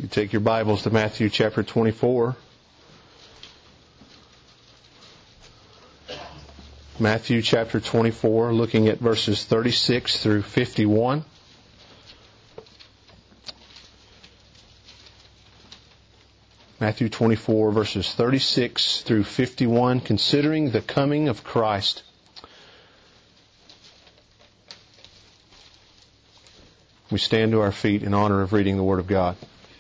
You take your Bibles to Matthew chapter 24. Matthew chapter 24, looking at verses 36 through 51. Matthew 24, verses 36 through 51, considering the coming of Christ. We stand to our feet in honor of reading the Word of God.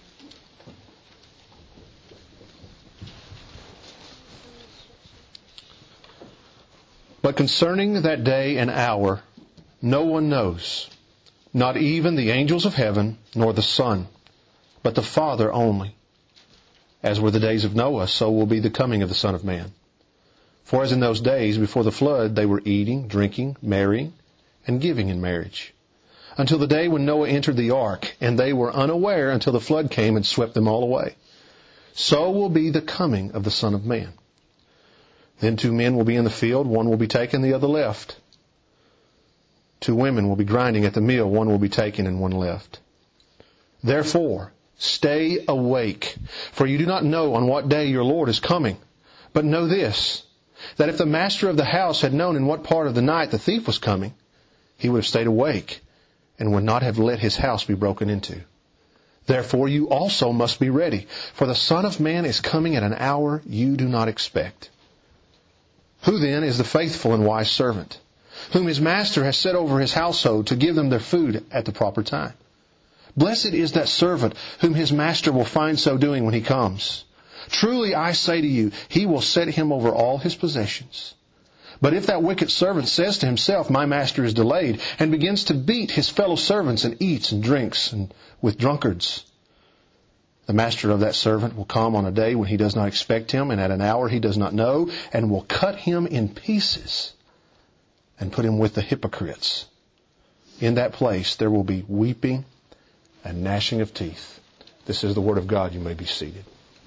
But concerning that day and hour, no one knows, not even the angels of heaven, nor the Son, but the Father only. As were the days of Noah, so will be the coming of the Son of Man. For as in those days before the flood, they were eating, drinking, marrying, and giving in marriage, until the day when Noah entered the ark, and they were unaware until the flood came and swept them all away. So will be the coming of the Son of Man. Then 2 men will be in the field, one will be taken, the other left. 2 women will be grinding at the mill, one will be taken and one left. Therefore, stay awake, for you do not know on what day your Lord is coming. But know this, that if the master of the house had known in what part of the night the thief was coming, he would have stayed awake and would not have let his house be broken into. Therefore, you also must be ready, for the Son of Man is coming at an hour you do not expect. Who then is the faithful and wise servant, whom his master has set over his household to give them their food at the proper time? Blessed is that servant whom his master will find so doing when he comes. Truly I say to you, he will set him over all his possessions. But if that wicked servant says to himself, my master is delayed, and begins to beat his fellow servants and eats and drinks with drunkards, the master of that servant will come on a day when he does not expect him, and at an hour he does not know, and will cut him in pieces and put him with the hypocrites. In that place there will be weeping and gnashing of teeth. This is the Word of God. You may be seated.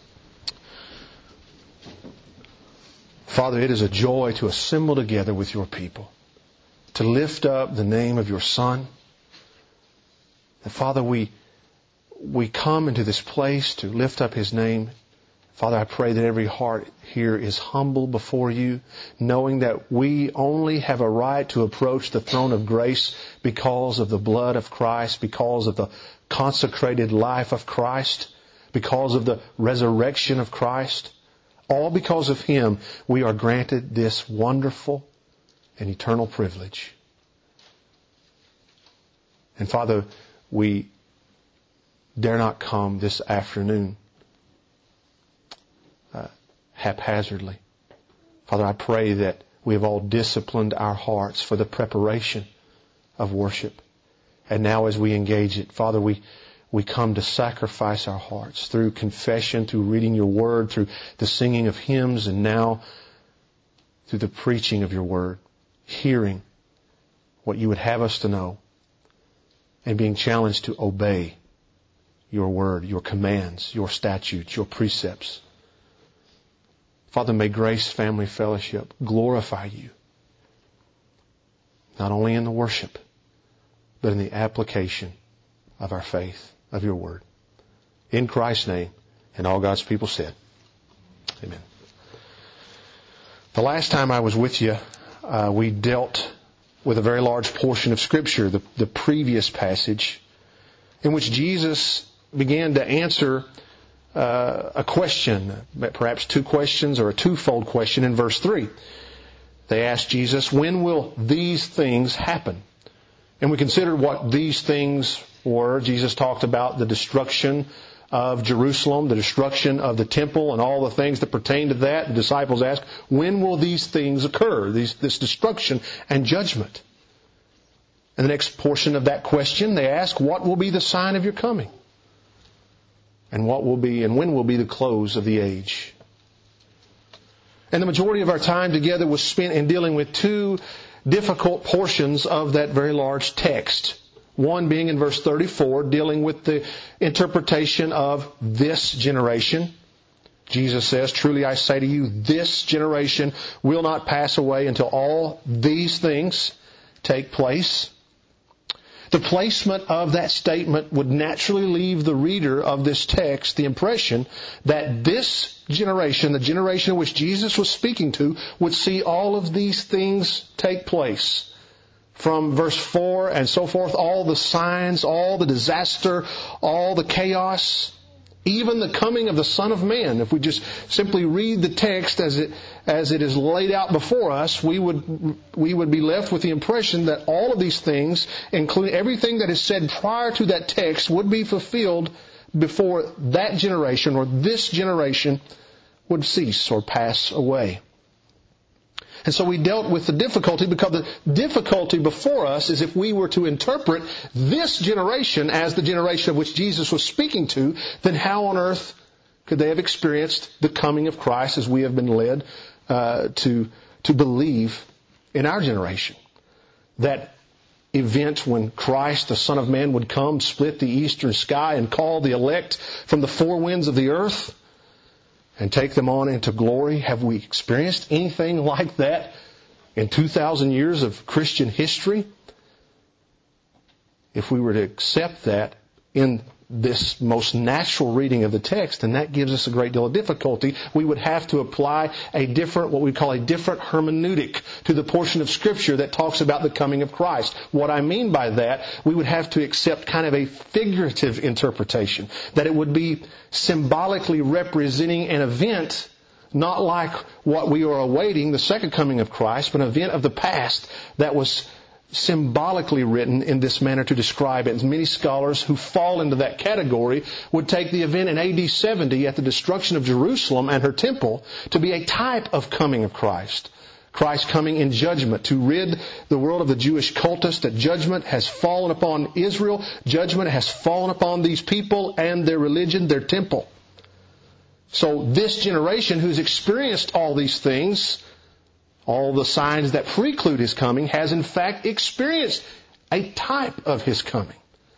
Father, it is a joy to assemble together with your people, to lift up the name of your Son. And Father, we come into this place to lift up His name. Father, I pray that every heart here is humble before you, knowing that we only have a right to approach the throne of grace because of the blood of Christ, because of the consecrated life of Christ, because of the resurrection of Christ. All because of Him, we are granted this wonderful and eternal privilege. And Father, we dare not come this afternoon haphazardly. Father, I pray that we have all disciplined our hearts for the preparation of worship. And now as we engage it, Father, we come to sacrifice our hearts through confession, through reading your word, through the singing of hymns, and now through the preaching of your word, hearing what you would have us to know, and being challenged to obey your word, your commands, your statutes, your precepts. Father, may Grace Family Fellowship glorify you, not only in the worship, but in the application of our faith, of your word. In Christ's name, and all God's people said, amen. The last time I was with you, we dealt with a very large portion of Scripture, the previous passage, in which Jesus began to answer a question, perhaps 2 questions or a twofold question in verse 3. They asked Jesus, when will these things happen? And we considered what these things were. Jesus talked about the destruction of Jerusalem, the destruction of the temple, and all the things that pertain to that. The disciples asked, when will these things occur, this destruction and judgment? And the next portion of that question, they ask, what will be the sign of your coming? And what will be and when will be the close of the age? And the majority of our time together was spent in dealing with 2 difficult portions of that very large text. One being in verse 34, dealing with the interpretation of this generation. Jesus says, truly I say to you, this generation will not pass away until all these things take place. The placement of that statement would naturally leave the reader of this text the impression that this generation, the generation in which Jesus was speaking to, would see all of these things take place. From verse 4 and so forth, all the signs, all the disaster, all the chaos, even the coming of the Son of Man. If we just simply read the text as it is laid out before us, we would be left with the impression that all of these things, including everything that is said prior to that text, would be fulfilled before that generation or this generation would cease or pass away. And so we dealt with the difficulty, because the difficulty before us is if we were to interpret this generation as the generation of which Jesus was speaking to, then how on earth could they have experienced the coming of Christ as we have been led to believe in our generation? That event when Christ, the Son of Man, would come, split the eastern sky, and call the elect from the four winds of the earth and take them on into glory. Have we experienced anything like that in 2,000 years of Christian history? If we were to accept that in this most natural reading of the text, then that gives us a great deal of difficulty. We would have to apply what we call a different hermeneutic to the portion of Scripture that talks about the coming of Christ. What I mean by that, we would have to accept kind of a figurative interpretation, that it would be symbolically representing an event, not like what we are awaiting, the second coming of Christ, but an event of the past that was symbolically written in this manner to describe it. And many scholars who fall into that category would take the event in AD 70 at the destruction of Jerusalem and her temple to be a type of coming of Christ. Christ coming in judgment to rid the world of the Jewish cultists, that judgment has fallen upon Israel, judgment has fallen upon these people and their religion, their temple. So this generation who's experienced all these things, all the signs that preclude His coming, has in fact experienced a type of His coming.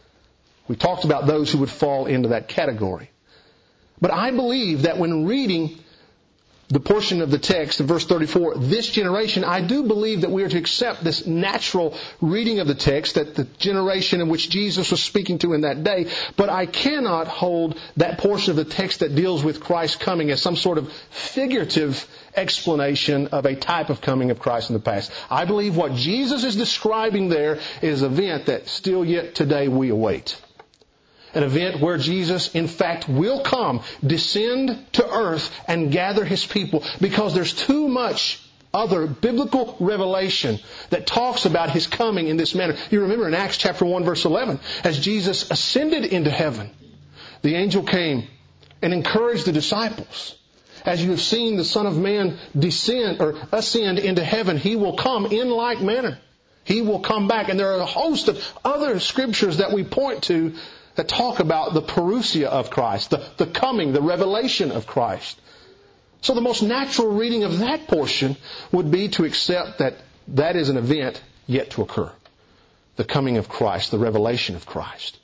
We talked about those who would fall into that category. But I believe that when reading the portion of the text in verse 34, this generation, I do believe that we are to accept this natural reading of the text, that the generation in which Jesus was speaking to in that day, but I cannot hold that portion of the text that deals with Christ's coming as some sort of figurative explanation of a type of coming of Christ in the past. I believe what Jesus is describing there is an event that still yet today we await. An event where Jesus, in fact, will come, descend to earth, and gather His people, because there's too much other biblical revelation that talks about His coming in this manner. You remember in Acts chapter 1 verse 11, as Jesus ascended into heaven, the angel came and encouraged the disciples. As you have seen the Son of Man ascend into heaven, He will come in like manner. He will come back. And there are a host of other scriptures that we point to that talk about the parousia of Christ, the coming, the revelation of Christ. So the most natural reading of that portion would be to accept that that is an event yet to occur. The coming of Christ, the revelation of Christ.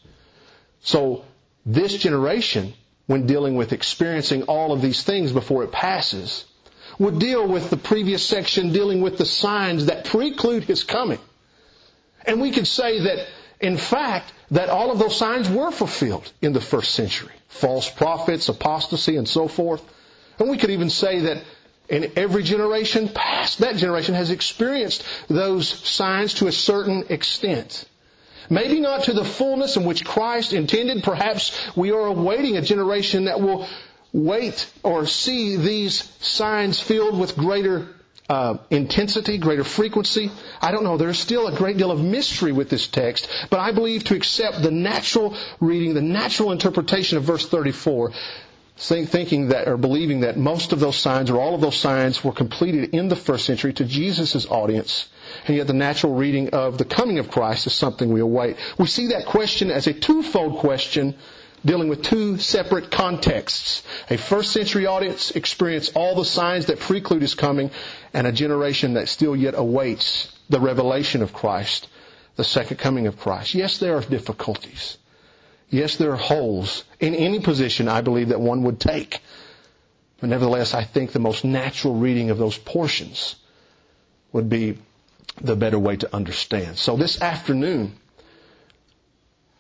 So this generation, when dealing with experiencing all of these things before it passes, would deal with the previous section dealing with the signs that preclude His coming. And we could say that, in fact, that all of those signs were fulfilled in the first century. False prophets, apostasy, and so forth. And we could even say that in every generation past, that generation has experienced those signs to a certain extent. Maybe not to the fullness in which Christ intended. Perhaps we are awaiting a generation that will wait or see these signs filled with greater intensity, greater frequency. I don't know. There's still a great deal of mystery with this text, but I believe to accept the natural reading, the natural interpretation of verse 34, thinking that or believing that most of those signs or all of those signs were completed in the first century to Jesus' audience, and yet the natural reading of the coming of Christ is something we await. We see that question as a twofold question dealing with two separate contexts. A first century audience experienced all the signs that preclude His coming, and a generation that still yet awaits the revelation of Christ, the second coming of Christ. Yes, there are difficulties. Yes, there are holes in any position I believe that one would take. But nevertheless, I think the most natural reading of those portions would be the better way to understand. So this afternoon,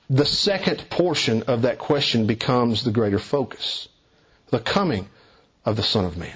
the second portion of that question becomes the greater focus. The coming of the Son of Man.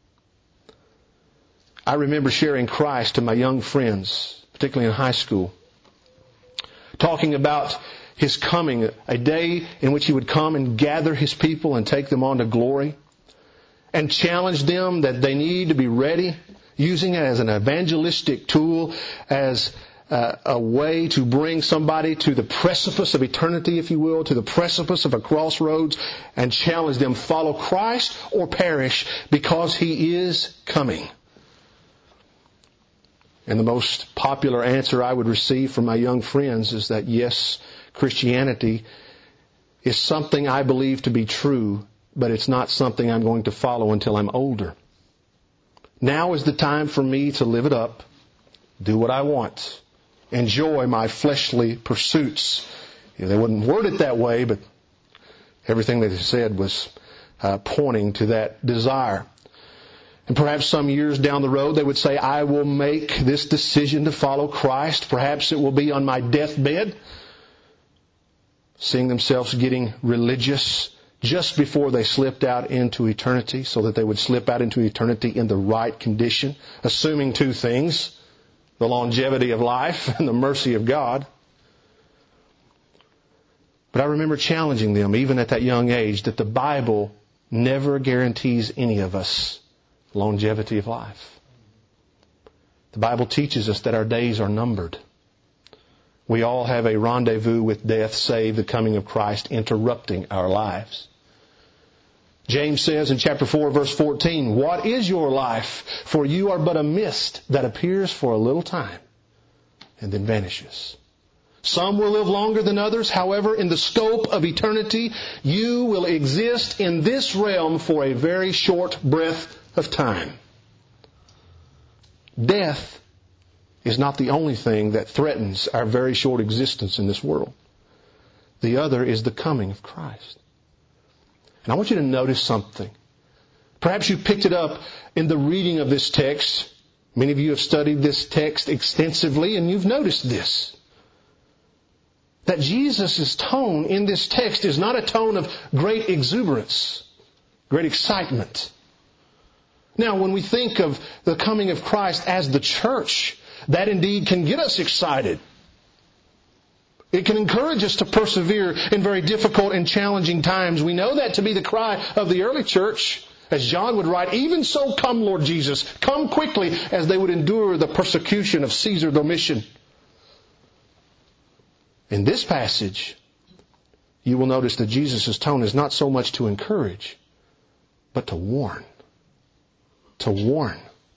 I remember sharing Christ to my young friends, particularly in high school, talking about His coming, a day in which He would come and gather His people and take them on to glory, and challenge them that they need to be ready, using it as an evangelistic tool, as a way to bring somebody to the precipice of eternity, if you will, to the precipice of a crossroads, and challenge them, follow Christ or perish, because He is coming. And the most popular answer I would receive from my young friends is that, yes, Christianity is something I believe to be true, but it's not something I'm going to follow until I'm older. Now is the time for me to live it up, do what I want, enjoy my fleshly pursuits. They wouldn't word it that way, but everything that they said was pointing to that desire. And perhaps some years down the road they would say, I will make this decision to follow Christ. Perhaps it will be on my deathbed. Seeing themselves getting religious just before they slipped out into eternity, so that they would slip out into eternity in the right condition, assuming two things: the longevity of life and the mercy of God. But I remember challenging them, even at that young age, that the Bible never guarantees any of us longevity of life. The Bible teaches us that our days are numbered. We all have a rendezvous with death, save the coming of Christ interrupting our lives. James says in chapter 4, verse 14, what is your life? For you are but a mist that appears for a little time and then vanishes. Some will live longer than others. However, in the scope of eternity, you will exist in this realm for a very short breath of time. Death is not the only thing that threatens our very short existence in this world. The other is the coming of Christ. And I want you to notice something. Perhaps you picked it up in the reading of this text. Many of you have studied this text extensively, and you've noticed this. That Jesus' tone in this text is not a tone of great exuberance, great excitement. Now, when we think of the coming of Christ as the church, that indeed can get us excited. It can encourage us to persevere in very difficult and challenging times. We know that to be the cry of the early church. As John would write, even so come, Lord Jesus, come quickly, as they would endure the persecution of Caesar Domitian. In this passage, you will notice that Jesus' tone is not so much to encourage, but to warn. To warn.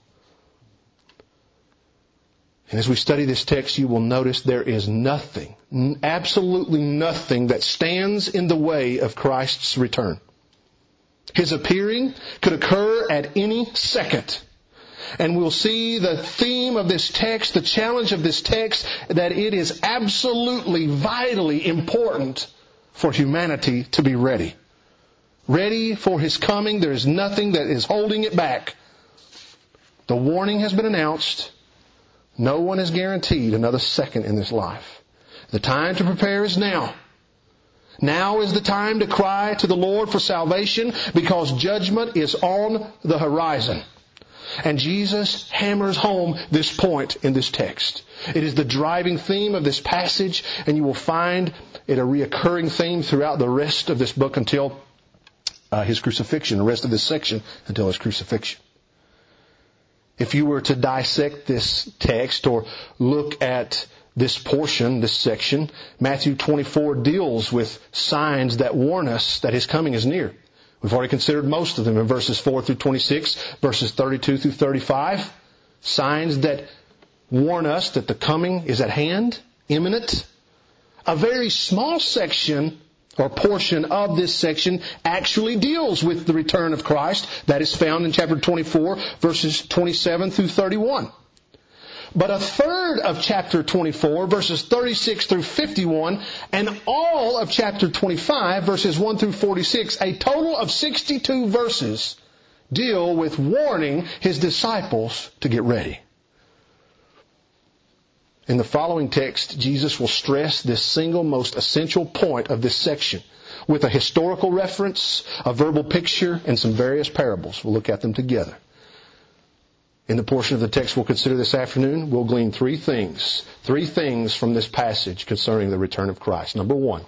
And as we study this text, you will notice there is nothing, absolutely nothing that stands in the way of Christ's return. His appearing could occur at any second. And we'll see the theme of this text, the challenge of this text, that it is absolutely, vitally important for humanity to be ready. Ready for His coming. There is nothing that is holding it back. The warning has been announced. No one is guaranteed another second in this life. The time to prepare is now. Now is the time to cry to the Lord for salvation, because judgment is on the horizon. And Jesus hammers home this point in this text. It is the driving theme of this passage, and you will find it a reoccurring theme throughout the rest of this book until His crucifixion, the rest of this section until His crucifixion. If you were to dissect this text or look at this portion, this section, Matthew 24 deals with signs that warn us that His coming is near. We've already considered most of them in verses 4 through 26, verses 32 through 35. Signs that warn us that the coming is at hand, imminent. A very small section or portion of this section actually deals with the return of Christ. That is found in chapter 24, verses 27 through 31. But a third of chapter 24, verses 36 through 51, and all of chapter 25, verses 1 through 46, a total of 62 verses, deal with warning His disciples to get ready. In the following text, Jesus will stress this single most essential point of this section with a historical reference, a verbal picture, and some various parables. We'll look at them together. In the portion of the text we'll consider this afternoon, we'll glean three things from this passage concerning the return of Christ. Number one,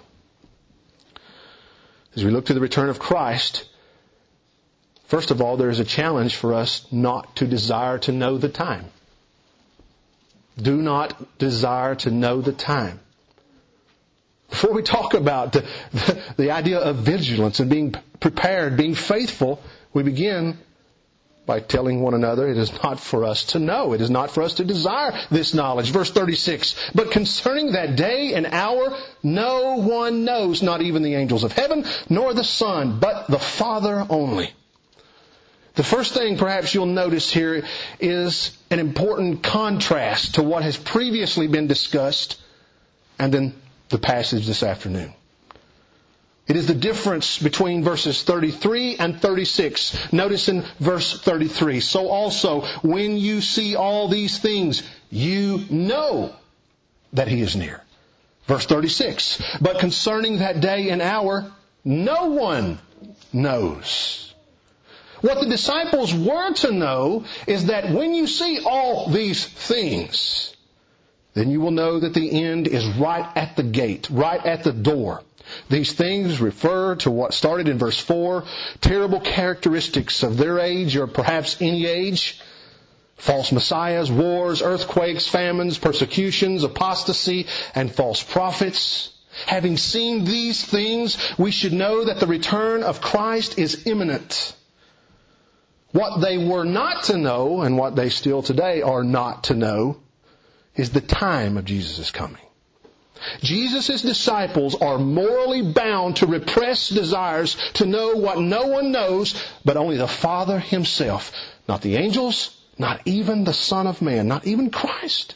as we look to the return of Christ, first of all, there is a challenge for us not to desire to know the time. Do not desire to know the time. Before we talk about the idea of vigilance and being prepared, being faithful, we begin by telling one another it is not for us to know. It is not for us to desire this knowledge. Verse 36, but concerning that day and hour, no one knows, not even the angels of heaven, nor the Son, but the Father only. The first thing perhaps you'll notice here is an important contrast to what has previously been discussed and then the passage this afternoon. It is the difference between verses 33 and 36. Notice in verse 33, so also when you see all these things, you know that He is near. Verse 36, but concerning that day and hour, no one knows. What the disciples were to know is that when you see all these things, then you will know that the end is right at the gate, right at the door. These things refer to what started in verse 4, terrible characteristics of their age or perhaps any age. False messiahs, wars, earthquakes, famines, persecutions, apostasy, and false prophets. Having seen these things, we should know that the return of Christ is imminent. What they were not to know, and what they still today are not to know, is the time of Jesus' coming. Jesus' disciples are morally bound to repress desires to know what no one knows, but only the Father Himself. Not the angels, not even the Son of Man, not even Christ.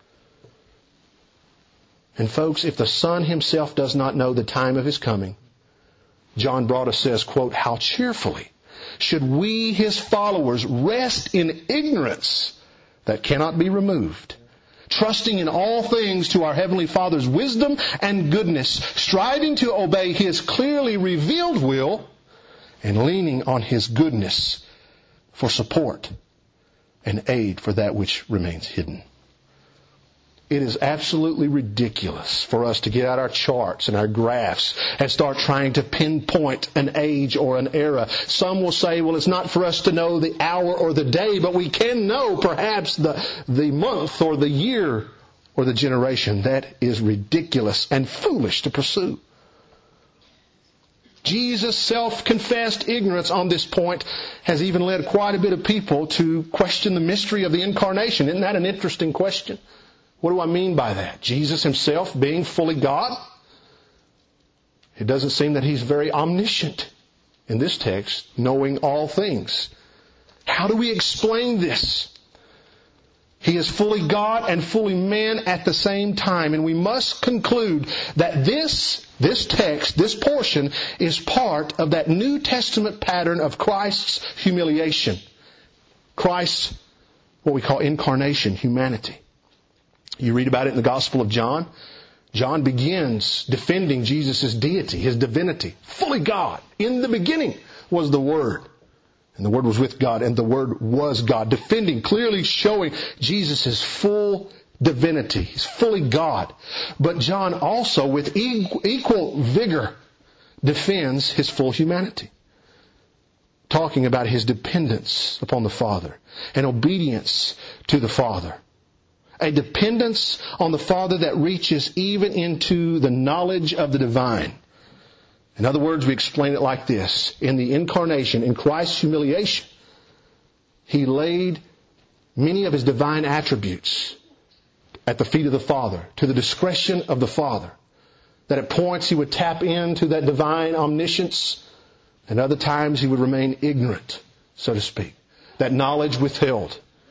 And folks, if the Son Himself does not know the time of His coming, John Broadus says, quote, how cheerfully should we, His followers, rest in ignorance that cannot be removed, trusting in all things to our Heavenly Father's wisdom and goodness, striving to obey His clearly revealed will, and leaning on His goodness for support and aid for that which remains hidden. It is absolutely ridiculous for us to get out our charts and our graphs and start trying to pinpoint an age or an era. Some will say, well, it's not for us to know the hour or the day, but we can know perhaps the month or the year or the generation. That is ridiculous and foolish to pursue. Jesus' self-confessed ignorance on this point has even led quite a bit of people to question the mystery of the incarnation. Isn't that an interesting question? What do I mean by that? Jesus Himself being fully God? It doesn't seem that He's very omniscient in this text, knowing all things. How do we explain this? He is fully God and fully man at the same time. And we must conclude that this text, this portion, is part of that New Testament pattern of Christ's humiliation. Christ's, what we call incarnation, humanity. You read about it in the Gospel of John. John begins defending Jesus' deity, His divinity. Fully God. In the beginning was the Word. And the Word was with God, and the Word was God. Defending, clearly showing Jesus' full divinity. He's fully God. But John also, with equal vigor, defends His full humanity. Talking about His dependence upon the Father and obedience to the Father. A dependence on the Father that reaches even into the knowledge of the divine. In other words, we explain it like this. In the incarnation, in Christ's humiliation, He laid many of His divine attributes at the feet of the Father, to the discretion of the Father. That at points He would tap into that divine omniscience, and other times He would remain ignorant, so to speak. That knowledge withheld.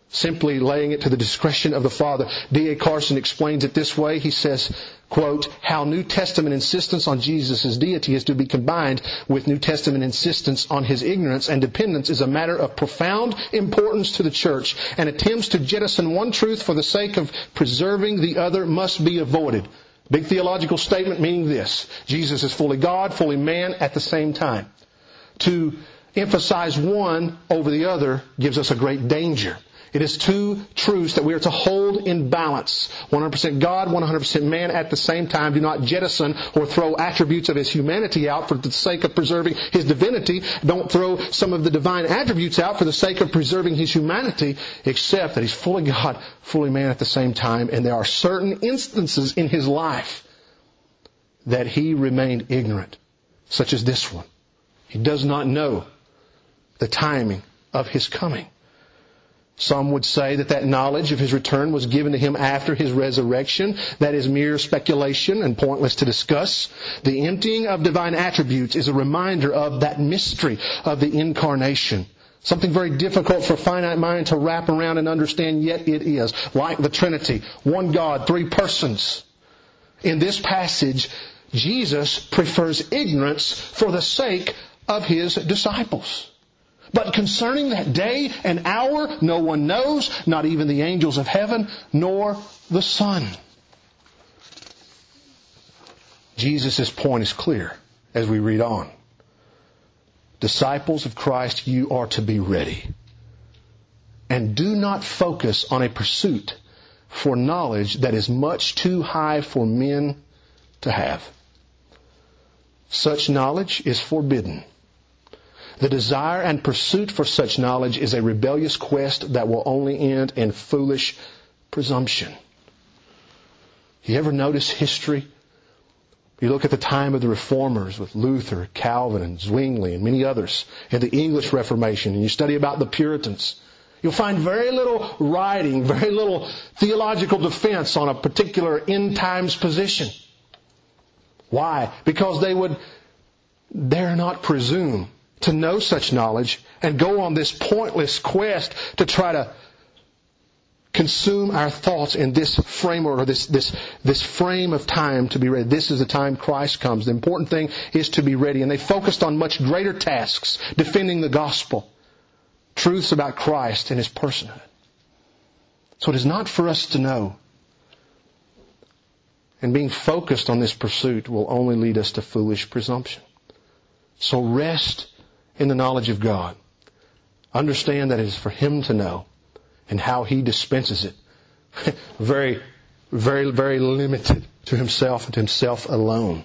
simply laying it to the discretion of the Father. D.A. Carson explains it this way. He says, quote, how New Testament insistence on Jesus' deity is to be combined with New Testament insistence on His ignorance and dependence is a matter of profound importance to the church, and attempts to jettison one truth for the sake of preserving the other must be avoided. Big theological statement meaning this: Jesus is fully God, fully man at the same time. To emphasize one over the other gives us a great danger. It is two truths that we are to hold in balance. 100% God, 100% man at the same time. Do not jettison or throw attributes of His humanity out for the sake of preserving His divinity. Don't throw some of the divine attributes out for the sake of preserving His humanity, except that He's fully God, fully man at the same time. And there are certain instances in His life that He remained ignorant, such as this one. He does not know the timing of His coming. Some would say that knowledge of His return was given to Him after His resurrection. That is mere speculation and pointless to discuss. The emptying of divine attributes is a reminder of that mystery of the incarnation. Something very difficult for a finite mind to wrap around and understand, yet it is. Like the Trinity, one God, three persons. In this passage, Jesus prefers ignorance for the sake of His disciples. But concerning that day and hour, no one knows, not even the angels of heaven, nor the Son. Jesus' point is clear as we read on. Disciples of Christ, you are to be ready. And do not focus on a pursuit for knowledge that is much too high for men to have. Such knowledge is forbidden. The desire and pursuit for such knowledge is a rebellious quest that will only end in foolish presumption. You ever notice history? You look at the time of the Reformers with Luther, Calvin, and Zwingli, and many others, and the English Reformation, and you study about the Puritans. You'll find very little writing, very little theological defense on a particular end times position. Why? Because they would dare not presume to know such knowledge and go on this pointless quest to try to consume our thoughts in this framework, or this frame of time to be ready. This is the time Christ comes. The important thing is to be ready. And they focused on much greater tasks, defending the gospel, truths about Christ and His personhood. So it is not for us to know. And being focused on this pursuit will only lead us to foolish presumption. So rest in the knowledge of God. Understand that it is for Him to know, and how He dispenses it. Very, very, very limited to Himself and to Himself alone.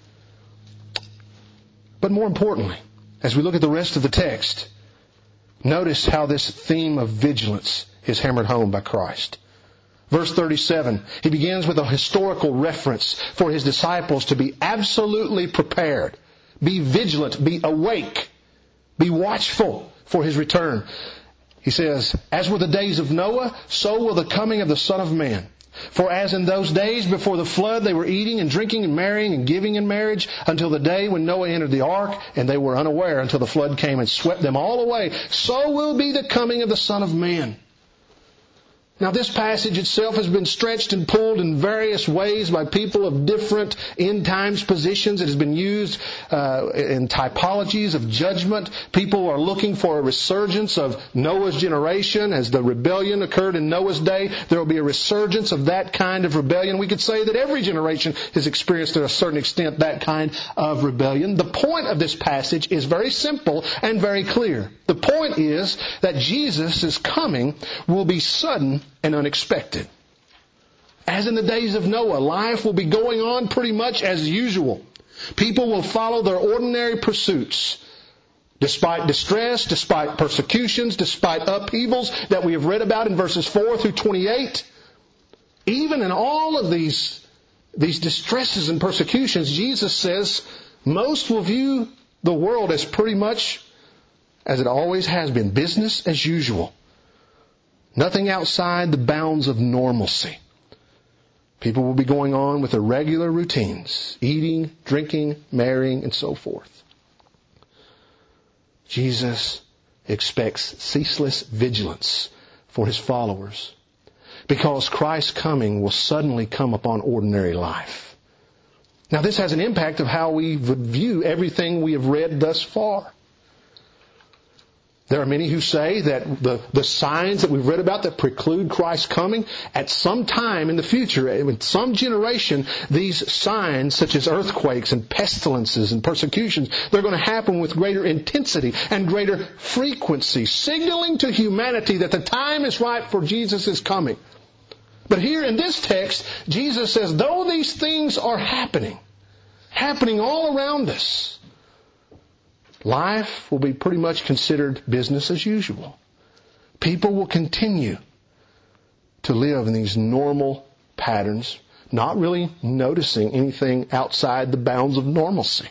But more importantly, as we look at the rest of the text, notice how this theme of vigilance is hammered home by Christ. Verse 37, He begins with a historical reference for His disciples to be absolutely prepared. Be vigilant, be awake, be watchful for His return. He says, as were the days of Noah, so will the coming of the Son of Man. For as in those days before the flood, they were eating and drinking and marrying and giving in marriage until the day when Noah entered the ark, and they were unaware until the flood came and swept them all away. So will be the coming of the Son of Man. Now this passage itself has been stretched and pulled in various ways by people of different end times positions. It has been used in typologies of judgment. People are looking for a resurgence of Noah's generation. As the rebellion occurred in Noah's day, there will be a resurgence of that kind of rebellion. We could say that every generation has experienced to a certain extent that kind of rebellion. The point of this passage is very simple and very clear. The point is that Jesus' coming will be sudden and unexpected. As in the days of Noah, life will be going on pretty much as usual. People will follow their ordinary pursuits. Despite distress, despite persecutions, despite upheavals that we have read about in verses 4 through 28, even in all of these distresses and persecutions, Jesus says most will view the world as pretty much as it always has been, business as usual. Nothing outside the bounds of normalcy. People will be going on with their regular routines, eating, drinking, marrying, and so forth. Jesus expects ceaseless vigilance for His followers. Because Christ's coming will suddenly come upon ordinary life. Now this has an impact of how we would view everything we have read thus far. There are many who say that the signs that we've read about that preclude Christ's coming, at some time in the future, in some generation, these signs such as earthquakes and pestilences and persecutions, they're going to happen with greater intensity and greater frequency, signaling to humanity that the time is right for Jesus' coming. But here in this text, Jesus says, though these things are happening all around us, life will be pretty much considered business as usual. People will continue to live in these normal patterns, not really noticing anything outside the bounds of normalcy.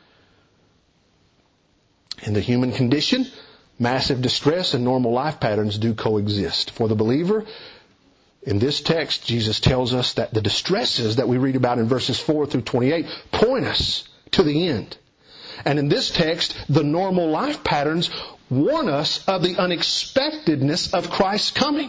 In the human condition, massive distress and normal life patterns do coexist. For the believer, in this text, Jesus tells us that the distresses that we read about in verses 4 through 28 point us to the end. And in this text, the normal life patterns warn us of the unexpectedness of Christ's coming.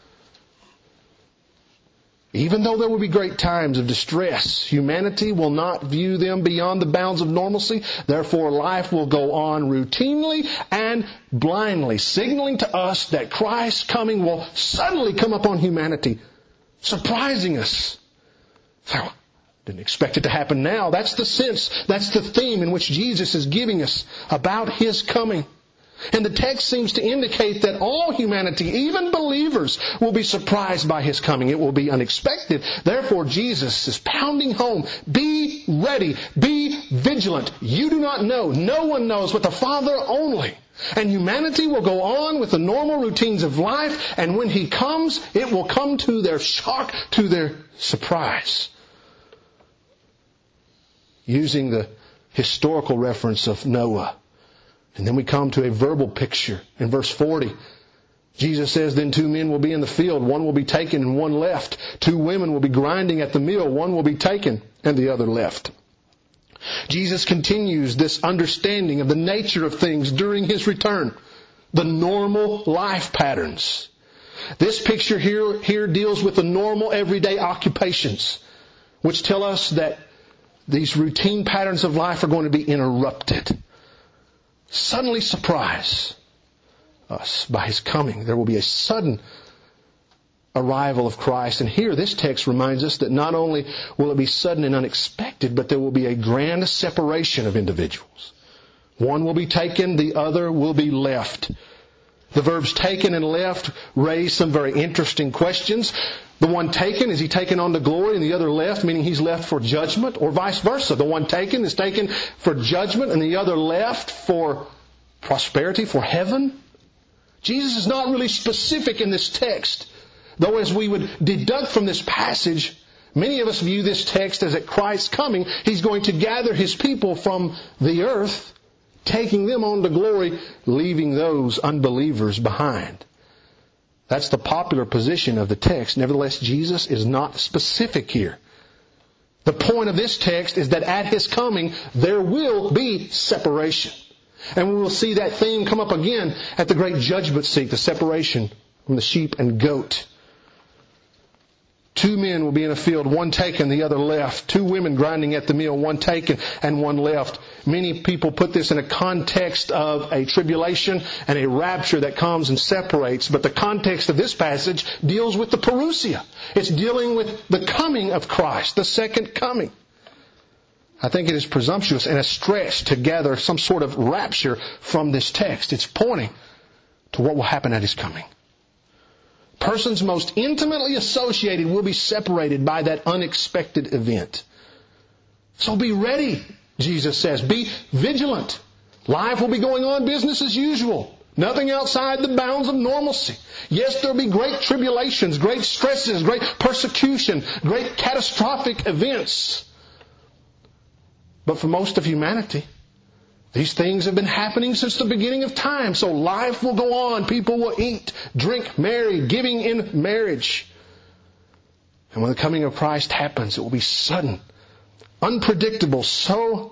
Even though there will be great times of distress, humanity will not view them beyond the bounds of normalcy. Therefore, life will go on routinely and blindly, signaling to us that Christ's coming will suddenly come upon humanity, surprising us. So, didn't expect it to happen now. That's the sense, that's the theme in which Jesus is giving us about His coming. And the text seems to indicate that all humanity, even believers, will be surprised by His coming. It will be unexpected. Therefore, Jesus is pounding home, be ready, be vigilant. You do not know. No one knows but the Father only. And humanity will go on with the normal routines of life, and when He comes, it will come to their shock, to their surprise. Using the historical reference of Noah. And then we come to a verbal picture in verse 40. Jesus says, then 2 men will be in the field. One will be taken and one left. 2 women will be grinding at the mill. One will be taken and the other left. Jesus continues this understanding of the nature of things during His return. The normal life patterns. This picture here deals with the normal everyday occupations, which tell us that these routine patterns of life are going to be interrupted. Suddenly surprise us by His coming. There will be a sudden arrival of Christ. And here this text reminds us that not only will it be sudden and unexpected, but there will be a grand separation of individuals. One will be taken, the other will be left. The verbs taken and left raise some very interesting questions. The one taken, is he taken on to glory, and the other left, meaning he's left for judgment, or vice versa? The one taken is taken for judgment, and the other left for prosperity, for heaven? Jesus is not really specific in this text. Though as we would deduct from this passage, many of us view this text as at Christ's coming, He's going to gather His people from the earth, taking them on to glory, leaving those unbelievers behind. That's the popular position of the text. Nevertheless, Jesus is not specific here. The point of this text is that at His coming, there will be separation. And we will see that theme come up again at the great judgment seat, the separation from the sheep and goat. 2 men will be in a field, one taken, the other left. 2 women grinding at the mill, one taken and one left. Many people put this in a context of a tribulation and a rapture that comes and separates. But the context of this passage deals with the parousia. It's dealing with the coming of Christ, the second coming. I think it is presumptuous and a stretch to gather some sort of rapture from this text. It's pointing to what will happen at His coming. Persons most intimately associated will be separated by that unexpected event. So be ready, Jesus says. Be vigilant. Life will be going on business as usual. Nothing outside the bounds of normalcy. Yes, there will be great tribulations, great stresses, great persecution, great catastrophic events. But for most of humanity, these things have been happening since the beginning of time. So life will go on. People will eat, drink, marry, giving in marriage. And when the coming of Christ happens, it will be sudden, unpredictable, so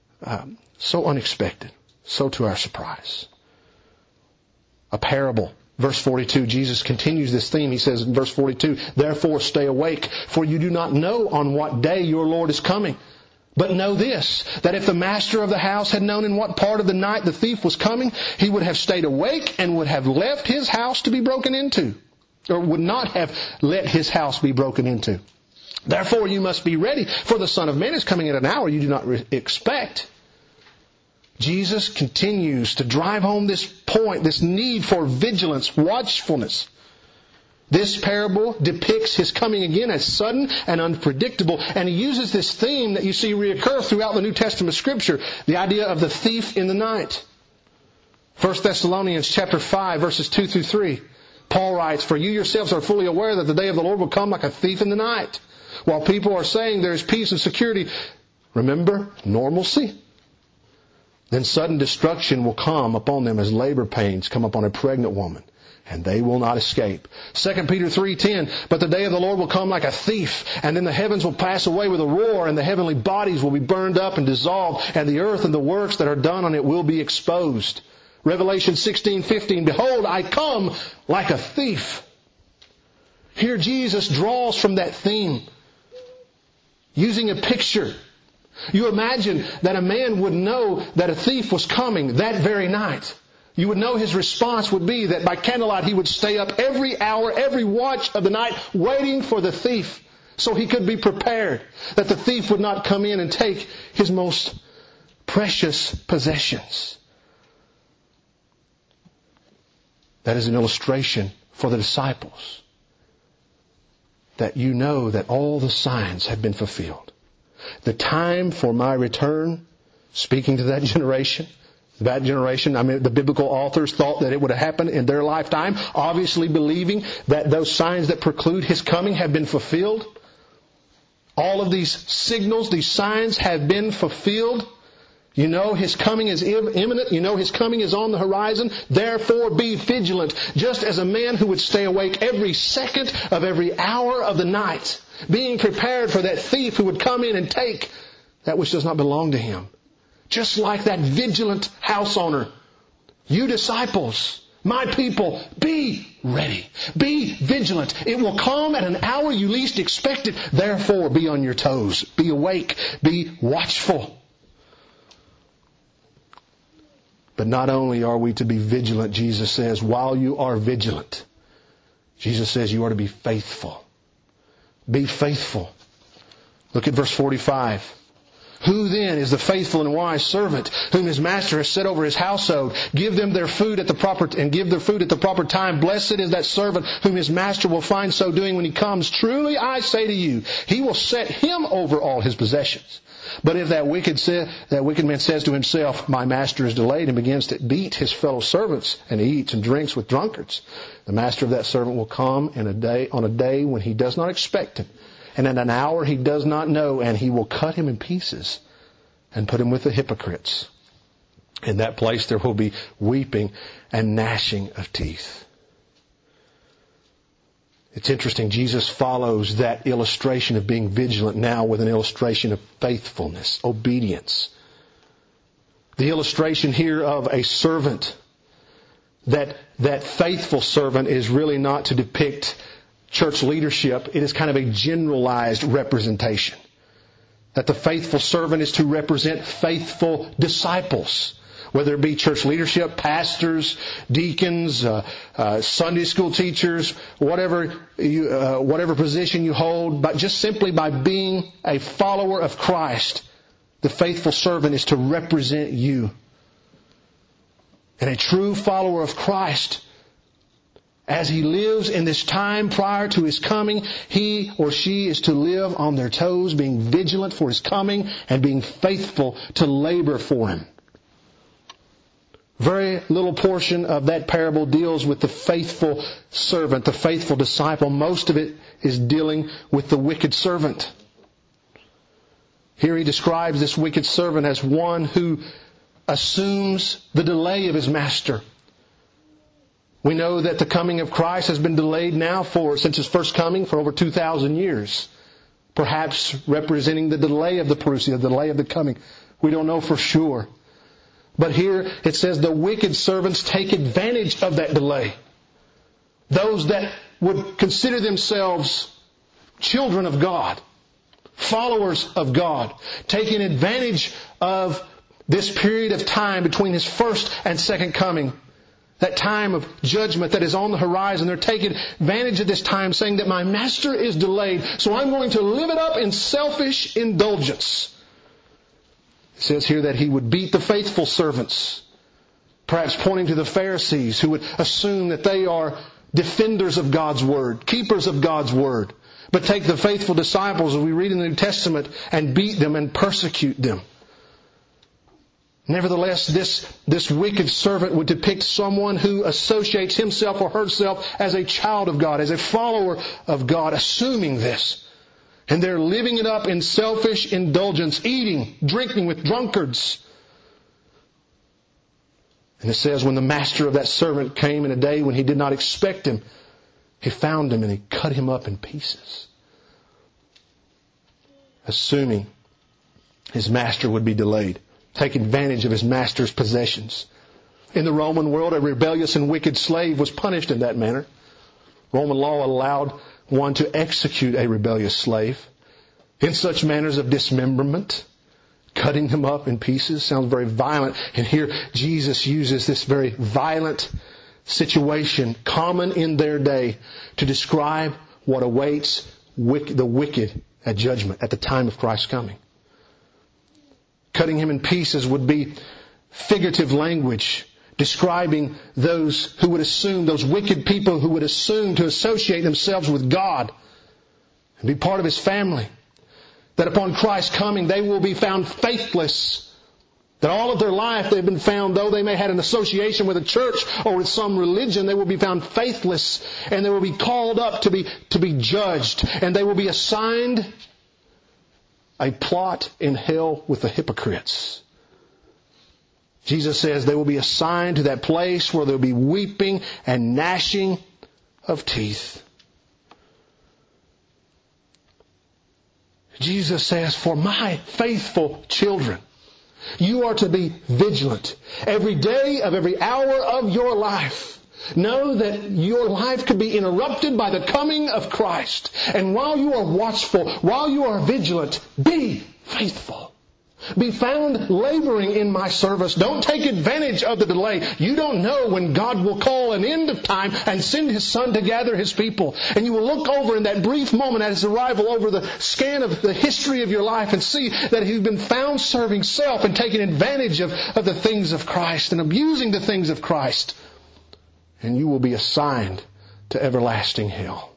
unexpected, so to our surprise. A parable Verse 42, Jesus continues this theme. He says in verse 42, "Therefore stay awake, for you do not know on what day your Lord is coming. But know this, that if the master of the house had known in what part of the night the thief was coming, he would have stayed awake and would have left his house to be broken into." Or would not have let his house be broken into. "Therefore you must be ready, for the Son of Man is coming at an hour you do not expect." Jesus continues to drive home this point, this need for vigilance, watchfulness. This parable depicts His coming again as sudden and unpredictable, and He uses this theme that you see reoccur throughout the New Testament Scripture, the idea of the thief in the night. 1 Thessalonians chapter 5, verses 2 through 3. Paul writes, "For you yourselves are fully aware that the day of the Lord will come like a thief in the night. While people are saying there is peace and security," remember, normalcy, "then sudden destruction will come upon them as labor pains come upon a pregnant woman, and they will not escape." 2 Peter 3:10, "But the day of the Lord will come like a thief, and then the heavens will pass away with a roar, and the heavenly bodies will be burned up and dissolved, and the earth and the works that are done on it will be exposed." Revelation 16:15, "Behold, I come like a thief." Here Jesus draws from that theme, using a picture. You imagine that a man would know that a thief was coming that very night. You would know his response would be that by candlelight he would stay up every hour, every watch of the night, waiting for the thief, so he could be prepared, that the thief would not come in and take his most precious possessions. That is an illustration for the disciples, that you know that all the signs have been fulfilled. The time for my return, speaking to that generation, the biblical authors thought that it would have happened in their lifetime, obviously believing that those signs that preclude His coming have been fulfilled. All of these signals, these signs have been fulfilled. You know His coming is imminent. You know His coming is on the horizon. Therefore be vigilant, just as a man who would stay awake every second of every hour of the night, being prepared for that thief who would come in and take that which does not belong to him. Just like that vigilant house owner. You disciples, my people, be ready. Be vigilant. It will come at an hour you least expect it. Therefore be on your toes. Be awake. Be watchful. But not only are we to be vigilant, Jesus says, while you are vigilant, Jesus says you are to be faithful. Be faithful. Look at verse 45. "Who then is the faithful and wise servant whom his master has set over his household? Give them their food at the proper time. Blessed is that servant whom his master will find so doing when he comes. Truly I say to you, he will set him over all his possessions. But if that wicked man says to himself, my master is delayed, and begins to beat his fellow servants and eats and drinks with drunkards, the master of that servant will come on a day when he does not expect it, and at an hour he does not know, and he will cut him in pieces and put him with the hypocrites. In that place there will be weeping and gnashing of teeth." It's interesting, Jesus follows that illustration of being vigilant now with an illustration of faithfulness, obedience. The illustration here of a servant, that faithful servant is really not to depict church leadership. It is kind of a generalized representation. That the faithful servant is to represent faithful disciples. Whether it be church leadership, pastors, deacons, Sunday school teachers, whatever position you hold, but just simply by being a follower of Christ, the faithful servant is to represent you. And a true follower of Christ, as he lives in this time prior to His coming, he or she is to live on their toes, being vigilant for His coming and being faithful to labor for Him. Very little portion of that parable deals with the faithful servant, the faithful disciple. Most of it is dealing with the wicked servant. Here he describes this wicked servant as one who assumes the delay of his master. We know that the coming of Christ has been delayed now since His first coming for over 2,000 years. Perhaps representing the delay of the parousia, the delay of the coming. We don't know for sure. But here it says the wicked servants take advantage of that delay. those that would consider themselves children of God, followers of God, taking advantage of this period of time between His first and second coming, that time of judgment that is on the horizon. They're taking advantage of this time, saying that my Master is delayed, so I'm going to live it up in selfish indulgence. It says here that He would beat the faithful servants, perhaps pointing to the Pharisees who would assume that they are defenders of God's Word, keepers of God's Word, but take the faithful disciples, as we read in the New Testament, and beat them and persecute them. Nevertheless, this wicked servant would depict someone who associates himself or herself as a child of God, as a follower of God, assuming this. And they're living it up in selfish indulgence, eating, drinking with drunkards. And it says when the master of that servant came in a day when he did not expect him, he found him and he cut him up in pieces, assuming his master would be delayed. Take advantage of his master's possessions. In the Roman world, a rebellious and wicked slave was punished in that manner. Roman law allowed one to execute a rebellious slave in such manners of dismemberment, cutting him up in pieces. Sounds very violent. And here Jesus uses this very violent situation common in their day to describe what awaits the wicked at judgment at the time of Christ's coming. Cutting him in pieces would be figurative language describing those who would assume, those wicked people who would assume to associate themselves with God and be part of His family. That upon Christ's coming they will be found faithless. That all of their life they've been found, though they may have had an association with a church or with some religion, they will be found faithless and they will be called up to be judged, and they will be assigned a plot in hell with the hypocrites. Jesus says they will be assigned to that place where there will be weeping and gnashing of teeth. Jesus says, for my faithful children, you are to be vigilant every day of every hour of your life. Know that your life could be interrupted by the coming of Christ. And while you are watchful, while you are vigilant, be faithful. Be found laboring in my service. Don't take advantage of the delay. You don't know when God will call an end of time and send His Son to gather His people. And you will look over in that brief moment at His arrival over the scan of the history of your life and see that you've been found serving self and taking advantage of the things of Christ and abusing the things of Christ. And you will be assigned to everlasting hell.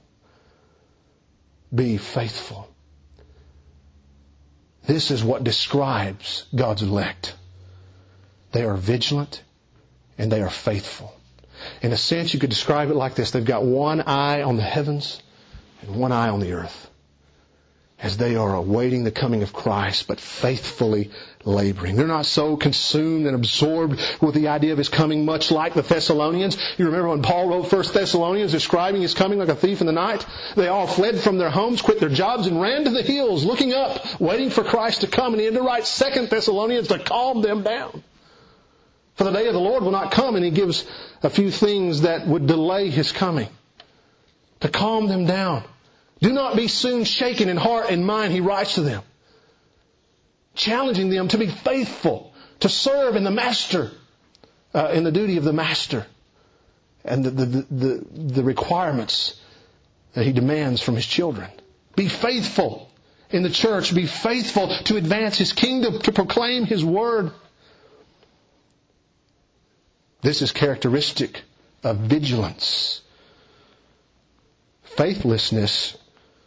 Be faithful. This is what describes God's elect. They are vigilant and they are faithful. In a sense, you could describe it like this. They've got one eye on the heavens and one eye on the earth, as they are awaiting the coming of Christ, but faithfully laboring. They're not so consumed and absorbed with the idea of His coming, much like the Thessalonians. You remember when Paul wrote 1 Thessalonians describing His coming like a thief in the night? They all fled from their homes, quit their jobs, and ran to the hills, looking up, waiting for Christ to come. And he had to write 2 Thessalonians to calm them down. For the day of the Lord will not come, and he gives a few things that would delay His coming, to calm them down. Do not be soon shaken in heart and mind, he writes to them, challenging them to be faithful, to serve in the master, in the duty of the master, and the requirements that he demands from his children. Be faithful in the church. Be faithful to advance His kingdom, to proclaim His word. This is characteristic of vigilance. Faithlessness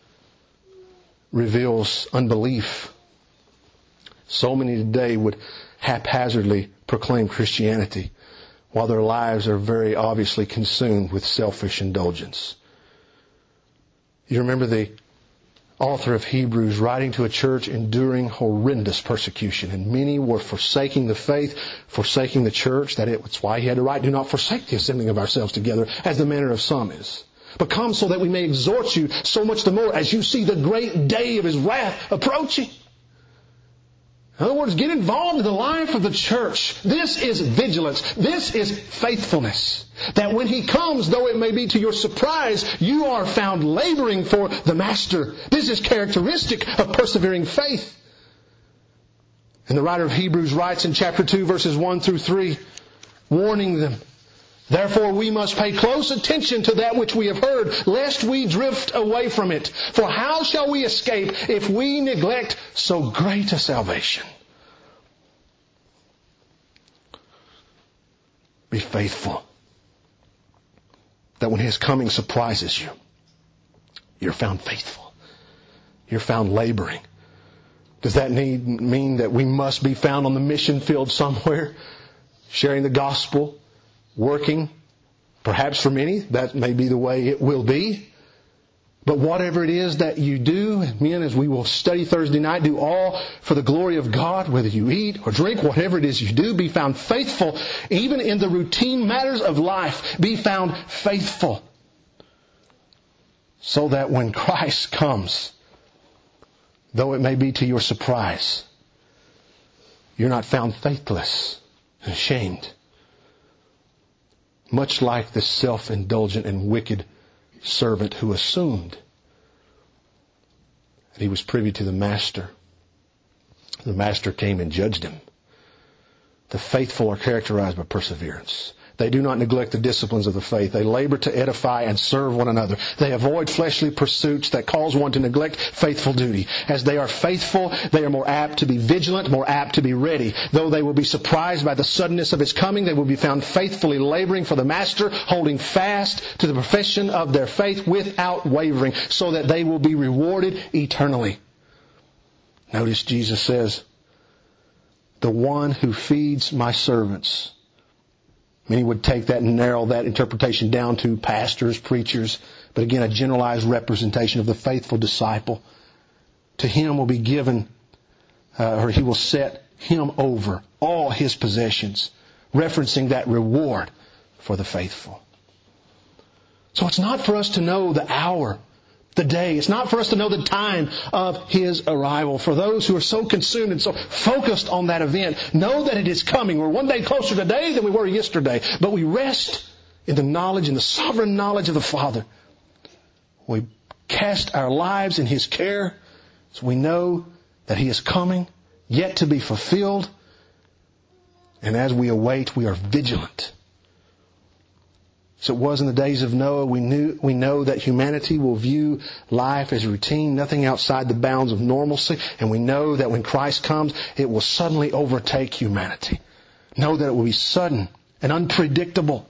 reveals unbelief. So many today would haphazardly proclaim Christianity while their lives are very obviously consumed with selfish indulgence. You remember the author of Hebrews writing to a church enduring horrendous persecution, and many were forsaking the faith, forsaking the church. That's why he had to write, do not forsake the assembling of ourselves together, as the manner of some is. But come so that we may exhort you so much the more as you see the great day of His wrath approaching. In other words, get involved in the life of the church. This is vigilance. This is faithfulness. That when He comes, though it may be to your surprise, you are found laboring for the Master. This is characteristic of persevering faith. And the writer of Hebrews writes in chapter 2, verses 1 through 3, warning them, therefore we must pay close attention to that which we have heard, lest we drift away from it. For how shall we escape if we neglect so great a salvation? Be faithful, that when His coming surprises you, you're found faithful. You're found laboring. Does that mean that we must be found on the mission field somewhere, sharing the gospel, working? Perhaps for many, that may be the way it will be. But whatever it is that you do, men, as we will study Thursday night, do all for the glory of God, whether you eat or drink, whatever it is you do, be found faithful. Even in the routine matters of life, be found faithful. So that when Christ comes, though it may be to your surprise, you're not found faithless and ashamed. Much like the self-indulgent and wicked servant who assumed that he was privy to the Master. The Master came and judged him. The faithful are characterized by perseverance. They do not neglect the disciplines of the faith. They labor to edify and serve one another. They avoid fleshly pursuits that cause one to neglect faithful duty. As they are faithful, they are more apt to be vigilant, more apt to be ready. Though they will be surprised by the suddenness of His coming, they will be found faithfully laboring for the Master, holding fast to the profession of their faith without wavering, so that they will be rewarded eternally. Notice Jesus says, the one who feeds my servants. Many would take that and narrow that interpretation down to pastors, preachers, but again, a generalized representation of the faithful disciple. To him will be given, or He will set him over all his possessions, referencing that reward for the faithful. So it's not for us to know the hour, the day. It's not for us to know the time of His arrival. For those who are so consumed and so focused on that event, know that it is coming. We're one day closer today than we were yesterday. But we rest in the knowledge, in the sovereign knowledge of the Father. We cast our lives in His care, so we know that He is coming, yet to be fulfilled. And as we await, we are vigilant. So it was in the days of Noah. We know that humanity will view life as routine, nothing outside the bounds of normalcy. And we know that when Christ comes, it will suddenly overtake humanity. Know that it will be sudden and unpredictable.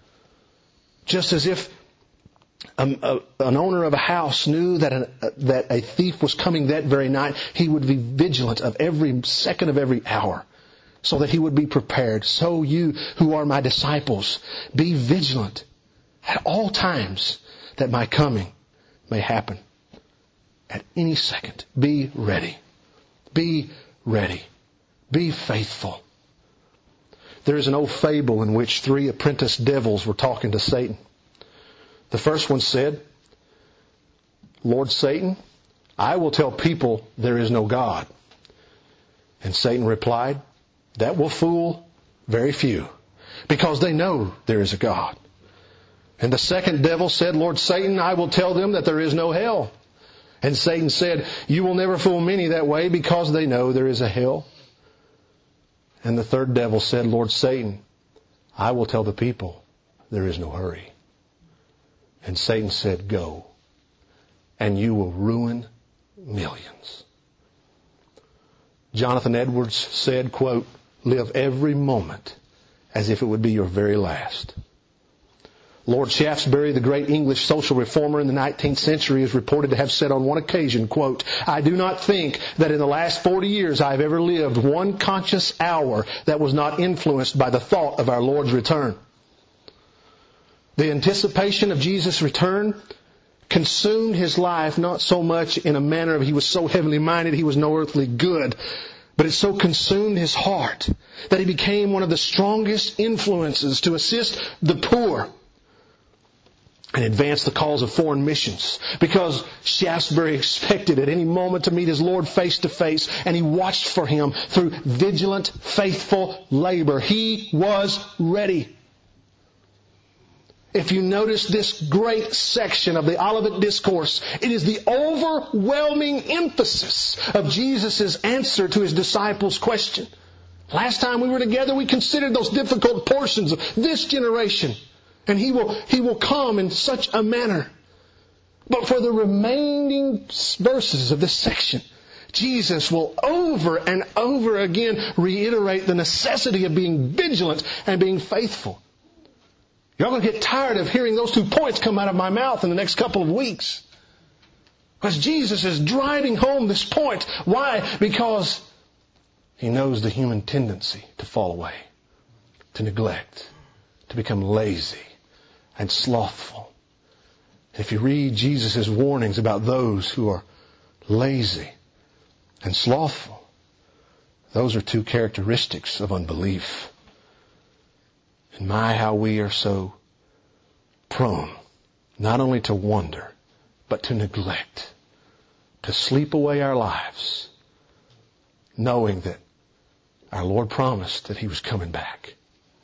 Just as if an owner of a house knew that a thief was coming that very night, he would be vigilant of every second of every hour, so that he would be prepared. So you who are my disciples, be vigilant at all times, that my coming may happen at any second. Be ready. Be ready. Be faithful. There is an old fable in which 3 apprentice devils were talking to Satan. The first one said, Lord Satan, I will tell people there is no God. And Satan replied, that will fool very few, because they know there is a God. And the second devil said, Lord Satan, I will tell them that there is no hell. And Satan said, you will never fool many that way, because they know there is a hell. And the third devil said, Lord Satan, I will tell the people there is no hurry. And Satan said, go, and you will ruin millions. Jonathan Edwards said, quote, live every moment as if it would be your very last. Lord Shaftesbury, the great English social reformer in the 19th century, is reported to have said on one occasion, quote, I do not think that in the last 40 years I have ever lived one conscious hour that was not influenced by the thought of our Lord's return. The anticipation of Jesus' return consumed his life, not so much in a manner of he was so heavenly minded he was no earthly good, but it so consumed his heart that he became one of the strongest influences to assist the poor and advance the cause of foreign missions. Because Shaftesbury expected at any moment to meet his Lord face to face, and he watched for Him through vigilant, faithful labor. He was ready. If you notice this great section of the Olivet Discourse, it is the overwhelming emphasis of Jesus' answer to His disciples' question. Last time we were together, we considered those difficult portions of this generation. And He will come in such a manner. But for the remaining verses of this section, Jesus will over and over again reiterate the necessity of being vigilant and being faithful. You're going to get tired of hearing those 2 points come out of my mouth in the next couple of weeks. Because Jesus is driving home this point. Why? Because He knows the human tendency to fall away, to neglect, to become lazy and slothful. If you read Jesus' warnings about those who are lazy and slothful, those are 2 characteristics of unbelief. And my, how we are so prone not only to wonder, but to neglect, to sleep away our lives, knowing that our Lord promised that He was coming back.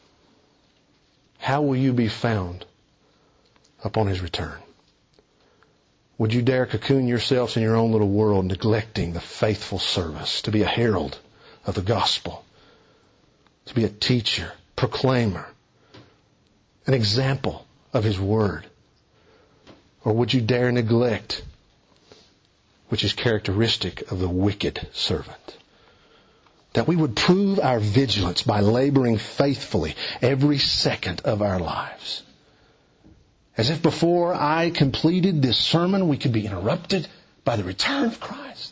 How will you be found upon His return? Would you dare cocoon yourselves in your own little world, neglecting the faithful service, to be a herald of the gospel, to be a teacher, proclaimer, an example of His word? Or would you dare neglect, which is characteristic of the wicked servant? That we would prove our vigilance by laboring faithfully every second of our lives. As if before I completed this sermon, we could be interrupted by the return of Christ.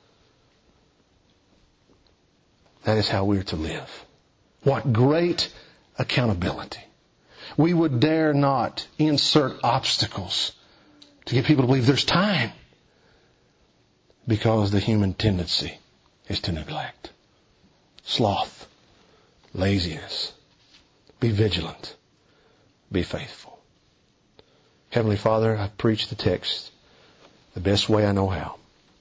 That is how we are to live. What great accountability. We would dare not insert obstacles to get people to believe there's time, because the human tendency is to neglect. Sloth, laziness. Be vigilant. Be faithful. Heavenly Father, I've preached the text the best way I know how.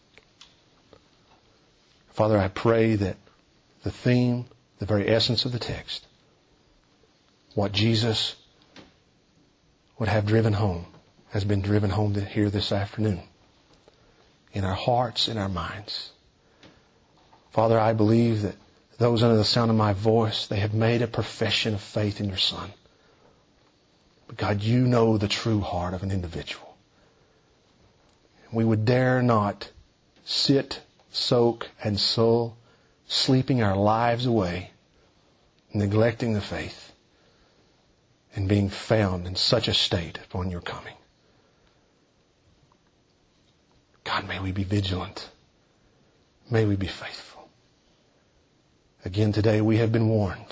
Father, I pray that the theme, the very essence of the text, what Jesus would have driven home, has been driven home here this afternoon. In our hearts, in our minds. Father, I believe that those under the sound of my voice, they have made a profession of faith in your Son. But God, you know the true heart of an individual. We would dare not sit, soak, and sulk, sleeping our lives away, neglecting the faith, and being found in such a state upon your coming. God, may we be vigilant. May we be faithful. Again today we have been warned.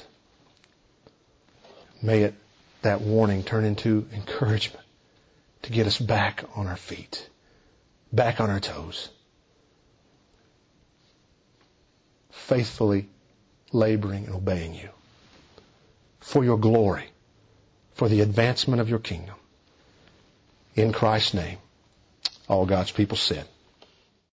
May that warning turn into encouragement to get us back on our feet, back on our toes, faithfully laboring and obeying you for your glory, for the advancement of your kingdom. In Christ's name, all God's people said.